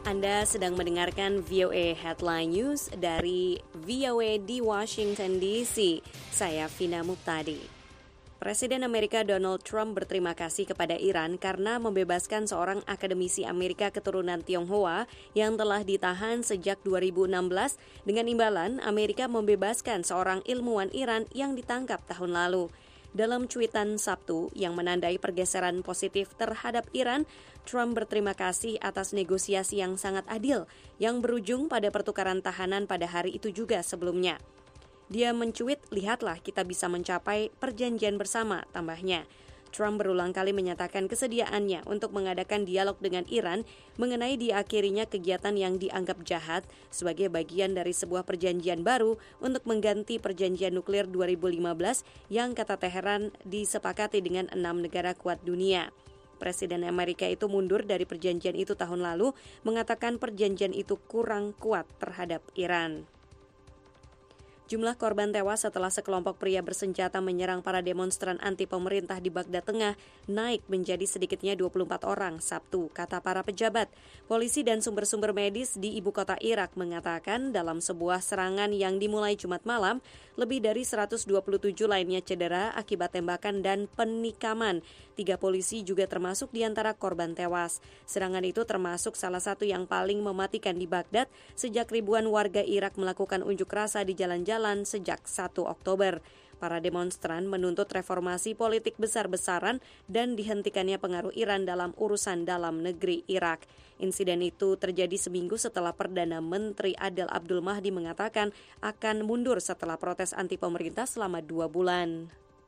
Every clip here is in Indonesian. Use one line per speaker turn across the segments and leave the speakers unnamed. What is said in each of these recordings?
Anda sedang mendengarkan VOA Headline News dari VOA di Washington DC. Saya Vina Muptadi. Presiden Amerika Donald Trump berterima kasih kepada Iran karena membebaskan seorang akademisi Amerika keturunan Tionghoa yang telah ditahan sejak 2016 dengan imbalan Amerika membebaskan seorang ilmuwan Iran yang ditangkap tahun lalu. Dalam cuitan Sabtu yang menandai pergeseran positif terhadap Iran, Trump berterima kasih atas negosiasi yang sangat adil yang berujung pada pertukaran tahanan pada hari itu juga sebelumnya. Dia mencuit, lihatlah kita bisa mencapai perjanjian bersama, tambahnya. Trump berulang kali menyatakan kesediaannya untuk mengadakan dialog dengan Iran mengenai diakhirinya kegiatan yang dianggap jahat sebagai bagian dari sebuah perjanjian baru untuk mengganti perjanjian nuklir 2015 yang kata Teheran disepakati dengan 6 negara kuat dunia. Presiden Amerika itu mundur dari perjanjian itu tahun lalu, mengatakan perjanjian itu kurang kuat terhadap Iran. Jumlah korban tewas setelah sekelompok pria bersenjata menyerang para demonstran anti pemerintah di Baghdad Tengah naik menjadi sedikitnya 24 orang Sabtu, kata para pejabat. Polisi dan sumber-sumber medis di ibu kota Irak mengatakan dalam sebuah serangan yang dimulai Jumat malam, lebih dari 127 lainnya cedera akibat tembakan dan penikaman. 3 polisi juga termasuk di antara korban tewas. Serangan itu termasuk salah satu yang paling mematikan di Baghdad sejak ribuan warga Irak melakukan unjuk rasa di jalan-jalan sejak 1 Oktober. Para demonstran menuntut reformasi politik besar-besaran dan dihentikannya pengaruh Iran dalam urusan dalam negeri Irak. Insiden itu terjadi seminggu setelah Perdana Menteri Adel Abdul Mahdi mengatakan akan mundur setelah protes anti pemerintah selama 2 bulan.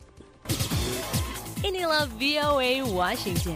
Inilah VOA Washington.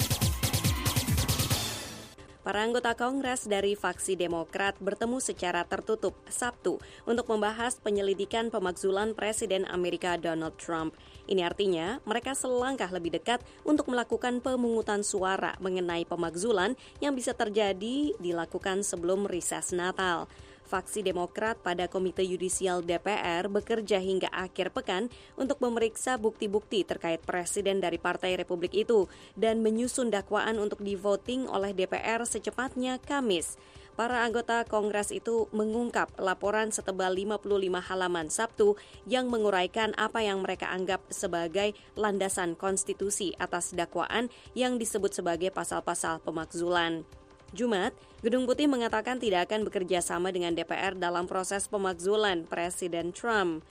Para anggota Kongres dari faksi Demokrat bertemu secara tertutup Sabtu untuk membahas penyelidikan pemakzulan Presiden Amerika Donald Trump. Ini artinya mereka selangkah lebih dekat untuk melakukan pemungutan suara mengenai pemakzulan yang bisa terjadi dilakukan sebelum reses Natal. Faksi Demokrat pada Komite Yudisial DPR bekerja hingga akhir pekan untuk memeriksa bukti-bukti terkait presiden dari Partai Republik itu dan menyusun dakwaan untuk di-voting oleh DPR secepatnya Kamis. Para anggota Kongres itu mengungkap laporan setebal 55 halaman Sabtu yang menguraikan apa yang mereka anggap sebagai landasan konstitusi atas dakwaan yang disebut sebagai pasal-pasal pemakzulan. Jumat, Gedung Putih mengatakan tidak akan bekerja sama dengan DPR dalam proses pemakzulan Presiden Trump.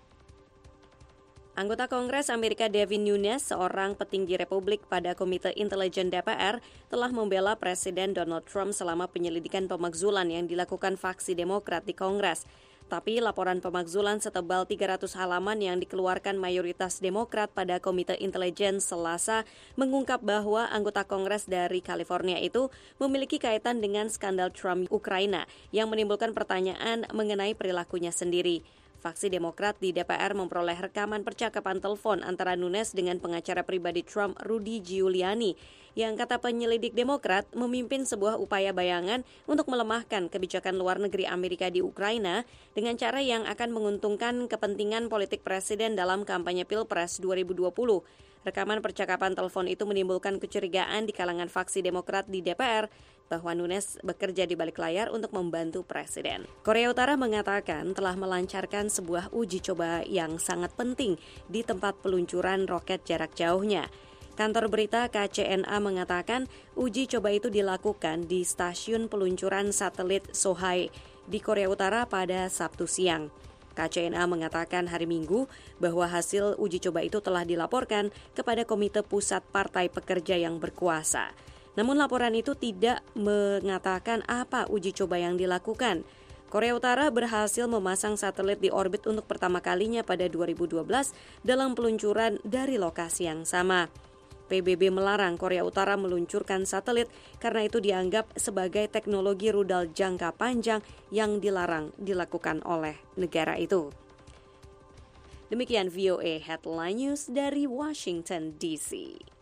Anggota Kongres Amerika Devin Nunes, seorang petinggi Republik pada Komite Intelijen DPR, telah membela Presiden Donald Trump selama penyelidikan pemakzulan yang dilakukan faksi Demokrat di Kongres. Tapi laporan pemakzulan setebal 300 halaman yang dikeluarkan mayoritas Demokrat pada Komite Intelijen Selasa mengungkap bahwa anggota Kongres dari California itu memiliki kaitan dengan skandal Trump Ukraina yang menimbulkan pertanyaan mengenai perilakunya sendiri. Faksi Demokrat di DPR memperoleh rekaman percakapan telepon antara Nunes dengan pengacara pribadi Trump, Rudy Giuliani, yang kata penyelidik Demokrat memimpin sebuah upaya bayangan untuk melemahkan kebijakan luar negeri Amerika di Ukraina dengan cara yang akan menguntungkan kepentingan politik presiden dalam kampanye Pilpres 2020. Rekaman percakapan telepon itu menimbulkan kecurigaan di kalangan faksi Demokrat di DPR bahwa Nunes bekerja di balik layar untuk membantu presiden. Korea Utara mengatakan telah melancarkan sebuah uji coba yang sangat penting di tempat peluncuran roket jarak jauhnya. Kantor berita KCNA mengatakan uji coba itu dilakukan di stasiun peluncuran satelit Sohae di Korea Utara pada Sabtu siang. KCNA mengatakan hari Minggu bahwa hasil uji coba itu telah dilaporkan kepada Komite Pusat Partai Pekerja yang berkuasa. Namun laporan itu tidak mengatakan apa uji coba yang dilakukan. Korea Utara berhasil memasang satelit di orbit untuk pertama kalinya pada 2012 dalam peluncuran dari lokasi yang sama. PBB melarang Korea Utara meluncurkan satelit karena itu dianggap sebagai teknologi rudal jangka panjang yang dilarang dilakukan oleh negara itu. Demikian VOA Headline News dari Washington DC.